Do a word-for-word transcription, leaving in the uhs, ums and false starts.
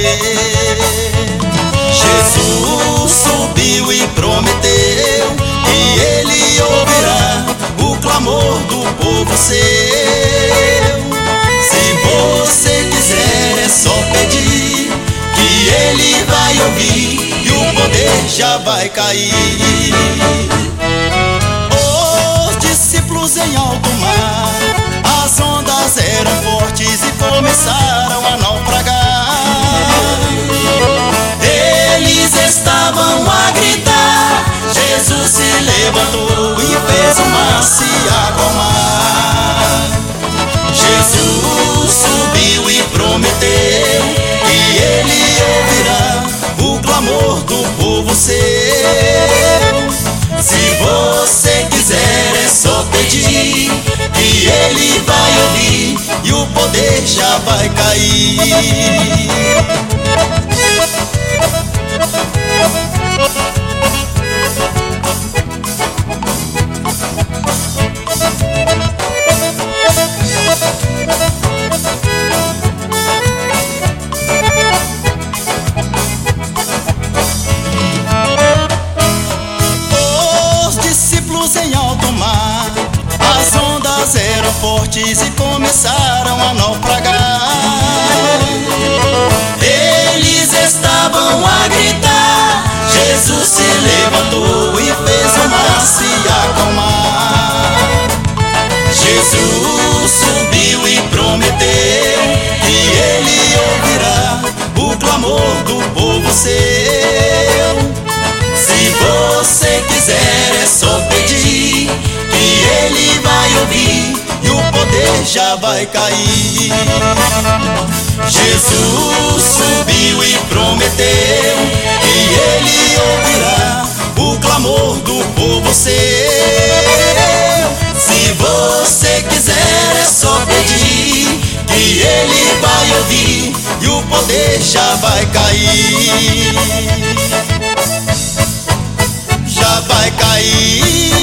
Jesus subiu e prometeu que Ele ouvirá o clamor do povo seu. Se você quiser, é só pedir, que Ele vai ouvir e o poder já vai cair. Os discípulos em alto mar, as ondas eram fortes e começaram a naufragar. Eles estavam a gritar, Jesus se levantou e fez o mar se acalmar. Jesus subiu e prometeu que Ele ouvirá o clamor do povo seu. Se você quiser, é só pedir, que Ele vai ouvir e o poder já vai cair. Em alto mar, as ondas eram fortes e começaram a naufragar. Eles estavam a gritar, Jesus se levantou e fez o mar se acalmar. Jesus subiu e prometeu que Ele ouvirá o clamor do povo seu. Se você quiser, é só pedir, que Ele vai ouvir e o poder já vai cair. Jesus subiu e prometeu que Ele ouvirá o clamor do povo seu. Se você quiser, é só pedir, que Ele vai ouvir e o poder já vai cair. Já vai cair.